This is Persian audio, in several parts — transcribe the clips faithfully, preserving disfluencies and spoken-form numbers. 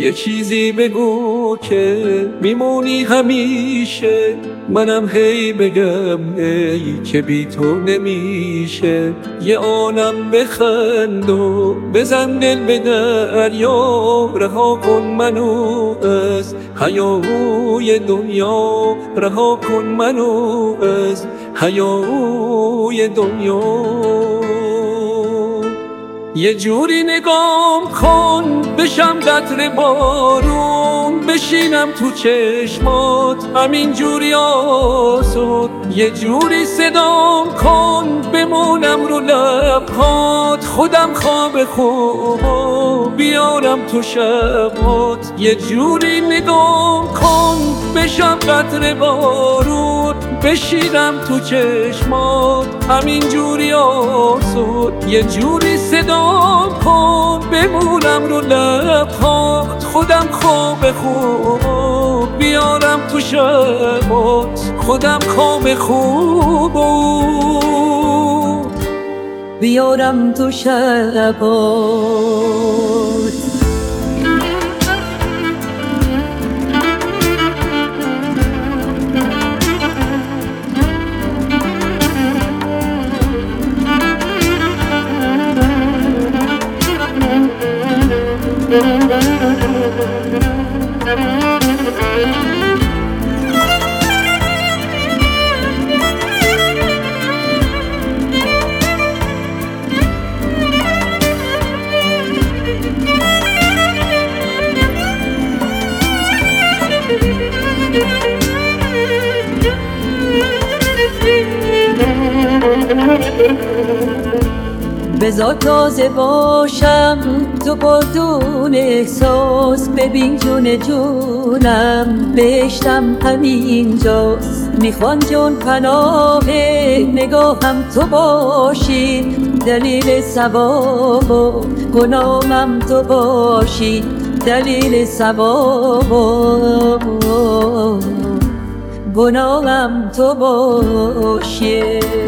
یه چیزی بگو که میمونی همیشه، منم هی بگم ای که بی تو نمیشه. یه آنم بخند و بزن دل به دریا، رها کن منو از هیاهوی دنیا، رها کن منو از هیاهوی دنیا. یه جوری نگام کن بشم قطره بارون، بشینم تو چشمات همین جوری آسود. یه جوری صدام کن بمونم رو لبهات، خودم خواب خوب بیارم تو شبات. یه جوری نگام کن بشم قطره بارون، بشینم تو چشمات همین جوری آسود. یه جوری صدام کن بمونم رو لبهات، خودم خواب خوب بیارم تو شبات، خودم خواب خوب بیارم تو شبات. بذار تازه باشم تو بادون احساس، ببین جون جونم بهشتم همینجاست. میخوان جون پناه نگاهم تو باشی، دلیل ثواب و گناهم تو باشی، دلیل ثواب و گناهم تو باشی.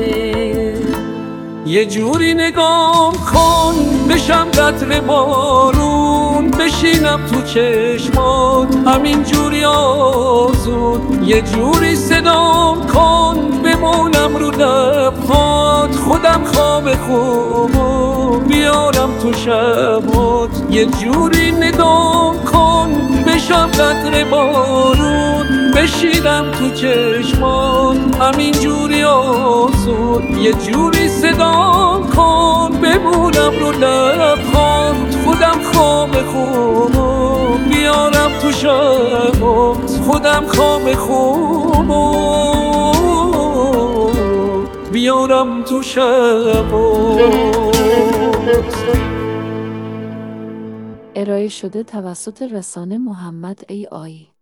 یه جوری نگام کن بشم قطره بارون، بشینم تو چشمات همین جوری آزود. یه جوری صدام کن بمونم رو لبهات، خودم خواب خوب بیارم تو شبات. یه جوری نگام کن بشم قطره بارون، بشینم تو چشمات همین جوری آسود. یه جوری صدام کن بمونم رو لبهات، خودم خواب خوب بیارم تو شبات، خودم خواب خوب بیارم تو شبات. ارائه شده توسط رسانه محمد ای آی.